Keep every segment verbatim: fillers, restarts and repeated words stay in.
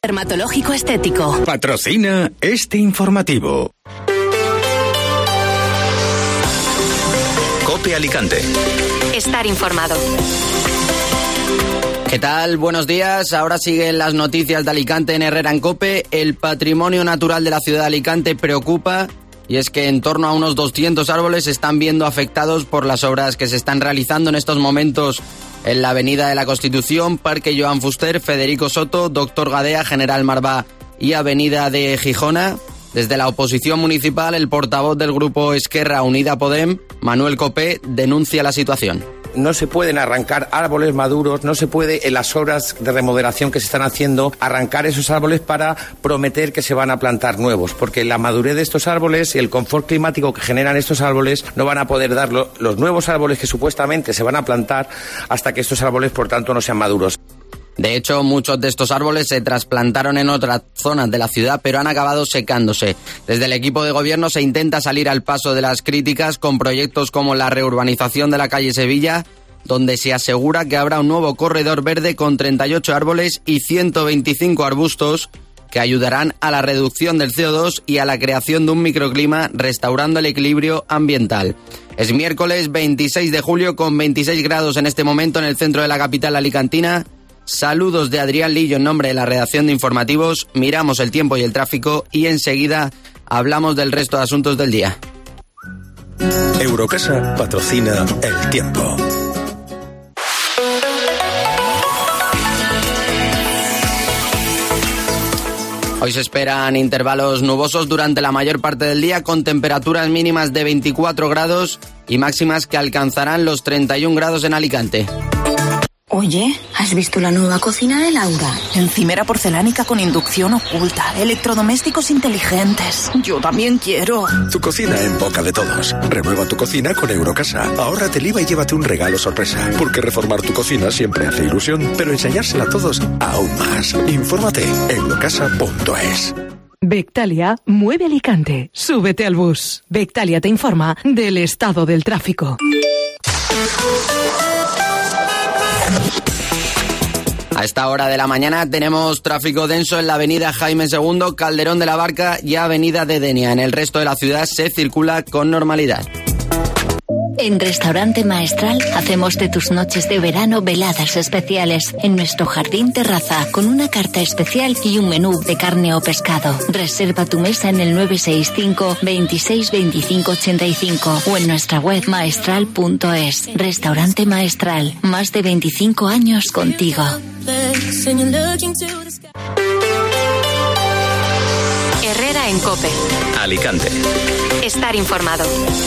Dermatológico Estético. Patrocina este informativo. COPE Alicante. Estar informado. ¿Qué tal? Buenos días. Ahora siguen las noticias de Alicante en Herrera en COPE. El patrimonio natural de la ciudad de Alicante preocupa, y es que en torno a unos doscientos árboles se están viendo afectados por las obras que se están realizando en estos momentos en la Avenida de la Constitución, Parque Joan Fuster, Federico Soto, Doctor Gadea, General Marvá y Avenida de Gijona. Desde la oposición municipal, el portavoz del grupo Esquerra Unida Podem, Manuel Copé, denuncia la situación. No se pueden arrancar árboles maduros, no se puede en las obras de remodelación que se están haciendo arrancar esos árboles para prometer que se van a plantar nuevos, porque la madurez de estos árboles y el confort climático que generan estos árboles no van a poder dar los nuevos árboles que supuestamente se van a plantar hasta que estos árboles, por tanto, no sean maduros. De hecho, muchos de estos árboles se trasplantaron en otras zonas de la ciudad, pero han acabado secándose. Desde el equipo de gobierno se intenta salir al paso de las críticas con proyectos como la reurbanización de la calle Sevilla, donde se asegura que habrá un nuevo corredor verde con treinta y ocho árboles y ciento veinticinco arbustos que ayudarán a la reducción del C O dos y a la creación de un microclima, restaurando el equilibrio ambiental. Es miércoles veintiséis de julio con veintiséis grados en este momento en el centro de la capital alicantina. Saludos de Adrián Lillo en nombre de la redacción de informativos. Miramos el tiempo y el tráfico y enseguida hablamos del resto de asuntos del día. Eurocasa patrocina el tiempo. Hoy se esperan intervalos nubosos durante la mayor parte del día, con temperaturas mínimas de veinticuatro grados y máximas que alcanzarán los treinta y un grados en Alicante. Oye, ¿has visto la nueva cocina de Laura? Encimera porcelánica con inducción oculta, electrodomésticos inteligentes. Yo también quiero. Tu cocina en boca de todos. Renueva tu cocina con Eurocasa. Ahórrate el I V A y llévate un regalo sorpresa. Porque reformar tu cocina siempre hace ilusión, pero enseñársela a todos aún más. Infórmate en eurocasa punto es. Bectalia mueve Alicante. Súbete al bus. Bectalia te informa del estado del tráfico. A esta hora de la mañana tenemos tráfico denso en la avenida Jaime segundo, Calderón de la Barca y avenida de Denia. En el resto de la ciudad se circula con normalidad. En Restaurante Maestral hacemos de tus noches de verano veladas especiales en nuestro jardín terraza con una carta especial y un menú de carne o pescado. Reserva tu mesa en el nueve seis cinco, veintiséis, veinticinco, ochenta y cinco o en nuestra web maestral punto es. Restaurante Maestral, más de veinticinco años contigo. Herrera en COPE. Alicante. Estar informado.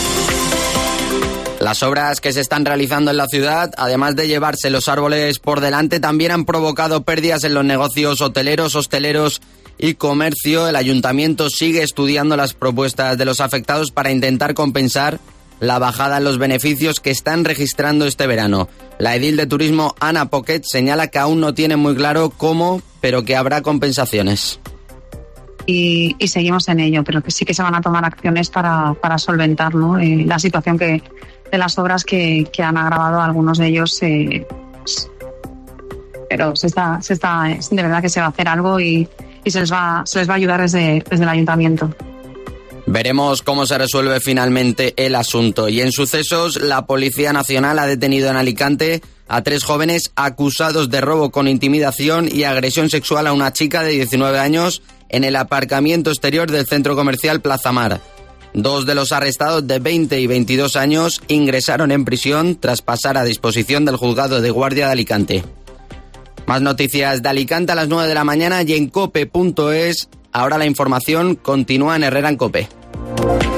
Las obras que se están realizando en la ciudad, además de llevarse los árboles por delante, también han provocado pérdidas en los negocios hoteleros, hosteleros y comercio. El ayuntamiento sigue estudiando las propuestas de los afectados para intentar compensar la bajada en los beneficios que están registrando este verano. La edil de turismo, Ana Poquet, señala que aún no tiene muy claro cómo, pero que habrá compensaciones. Y, y seguimos en ello, pero que sí que se van a tomar acciones para, para solventar, ¿no? eh, la situación que de las obras que, que han agravado algunos de ellos. Eh, pero se está, se está, de verdad que se va a hacer algo y, y se les va, se les va a ayudar desde, desde el ayuntamiento. Veremos cómo se resuelve finalmente el asunto. Y en sucesos, la Policía Nacional ha detenido en Alicante a tres jóvenes acusados de robo con intimidación y agresión sexual a una chica de diecinueve años en el aparcamiento exterior del centro comercial Plaza Mar. Dos de los arrestados, de veinte y veintidós años, ingresaron en prisión tras pasar a disposición del juzgado de guardia de Alicante. Más noticias de Alicante a las nueve de la mañana y en cope punto es. Ahora la información continúa en Herrera en COPE.